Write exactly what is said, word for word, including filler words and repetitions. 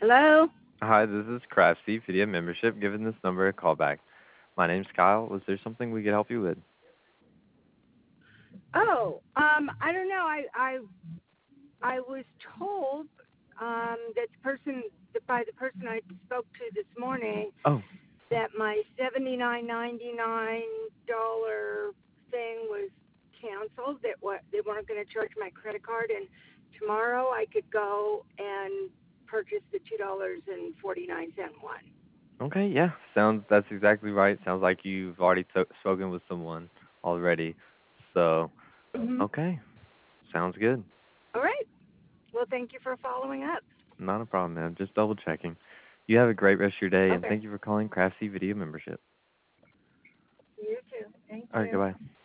Hello? Hi, this is Craftsy Video Membership. Giving this number a call back. My name's Kyle. Was there something we could help you with? Oh, um, I don't know. I I I was told um that the person that by the person I spoke to this morning Oh, that my seventy nine ninety nine dollar thing was canceled. That what they weren't going to charge my credit card, and tomorrow I could go and purchase the two dollars and forty nine cent one. okay, yeah. Sounds that's exactly right. Sounds like you've already to spoken with someone already. So, Mm-hmm. okay, sounds good. All right. Well, thank you for following up. Not a problem, man. Just double checking. You have a great rest of your day, and Okay. thank you for calling Craftsy Video Membership. You too. Thank All right, you. goodbye.